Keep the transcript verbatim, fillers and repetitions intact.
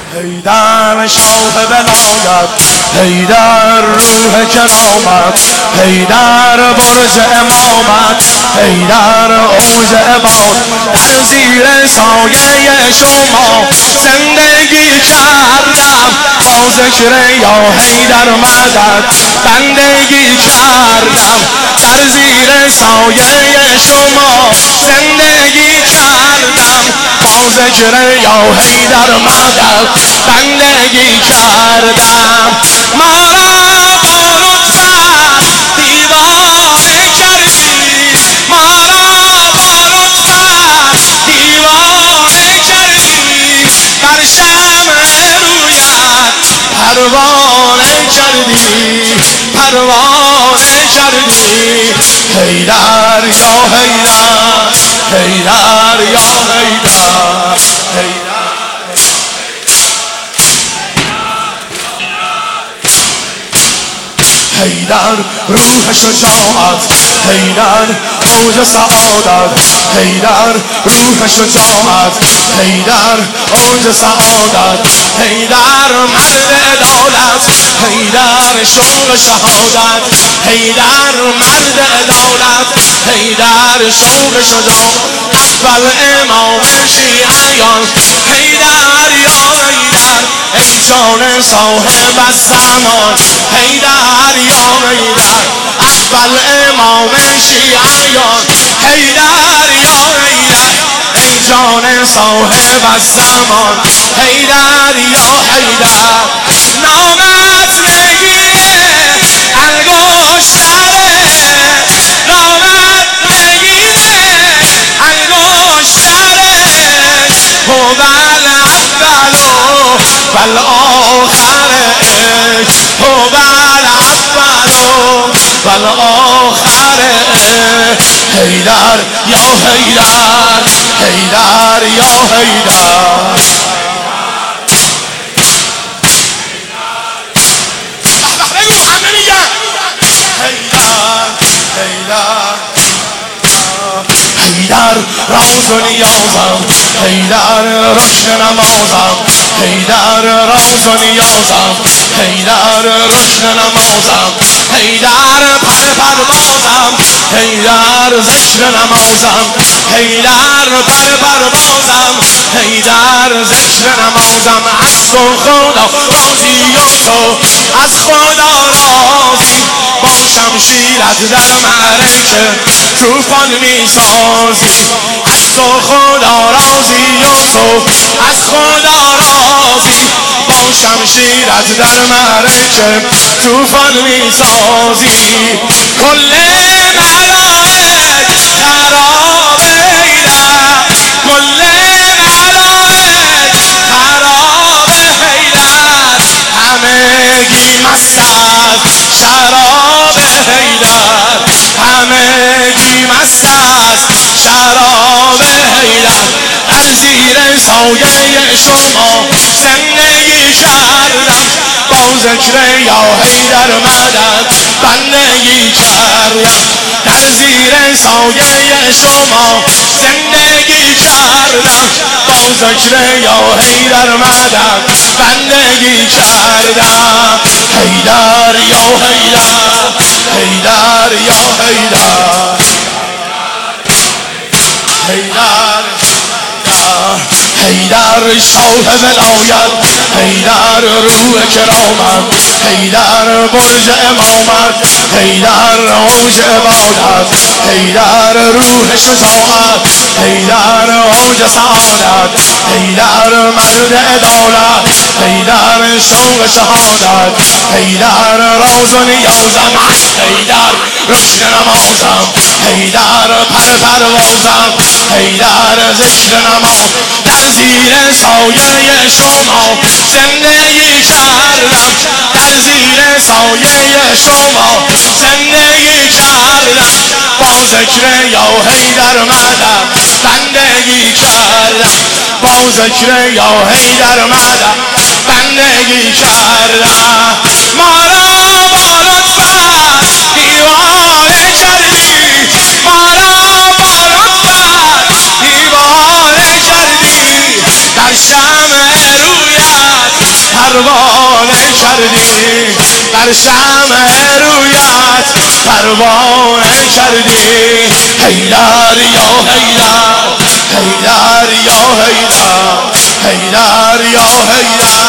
حیدر شاه ولایت، حیدر روح کرامت، حیدر برج امامت، حیدر اوج عباد. در زیر سایه شما زندگی کردم، با ذکر یا حیدر مدد بندگی کردم. در زیر سایه شما زندگی کردم، با ذکر یا حیدر مدد بندگی کردم. ما را با لطفت دیوانه کردی، ما را با لطفت دیوانه کردی. بر شمع رویت پروانه کردی، پروانه کردی. حیدر یا حیدر، حیدر یا حیدر، حیدر حیدر روح شجاعت، حیدر اوج سعادت، حیدر روح شجاعت، حیدر اوج سعادت، حیدر مرد عدالت، حیدر شوق شهادت، حیدر مرد عدالت، حیدر شوق شجاعت. اول امام شیعیان حیدر یا حیدر، ای جان صاحب الزمان حیدر یا حیدر. اول امام شیعیان حیدر یا حیدر، ای جان صاحب الزمان حیدر یا حیدر. نامت نگیره انگشتره، نامت نگیره انگشتره. هو الاول والآخر، هو الاول والآخر. حیدر یا حیدر، حیدر یا حیدر. بگو همه میگن حیدر، حیدر حیدر راز و نیازم، حیدر رشد نمازم، حیدر راز و نیازم، حیدر رشد نمازم، حیدر پر پروازم، حیدر ذکر نمازم، حیدر پر پروازم، حیدر ذکر نمازم. از تو خدا راضی و تو از خدا راضی، با شمشیرت در معرکه طوفان میسازی. از تو خدا راضی و تو از خدا راضی، با شمشیرت در معرکه طوفان میسازی. کل ملائک خراب حیدر، کل ملائک خراب حیدر. همگی مست از شراب حیدر، همگی مست از شراب حیدر. در زیر سایه شما زندگی کردم، با ذکر یا حیدر مدد بندگی کردم. در زیر سایه شما زندگی کردم، با ذکر یا حیدر مدد بندگی کردم. حیدر یا حیدر، حیدر یا حیدر، حیدر حیدر شاه ولایت، حیدر روح کرامت، حیدر برج امامت، حیدر اوج عبادت، حیدر روح شجاعت، حیدر اوج سعادت، حیدر مرد عدالت، حیدر شوق شهادت، حیدر راز و نیازم، حیدر رشد نمازم، حیدر پر پروازم، حیدر ذکر نماز. در زیر سایه شما زندگی کردم، در زیر سایه شما زندگی کردم، با ذکر یا حیدر مدد بندگی کردم، با ذکر یا حیدر مدد بندگی کردم. ما را با لطفت دیوانه کردی، ما را با لطفت دیوانه کردی. در شمع رویت کردی در شمع رویت پروانه کردی حیدر یا حیدر حیدر یا حیدر حیدر یا حیدر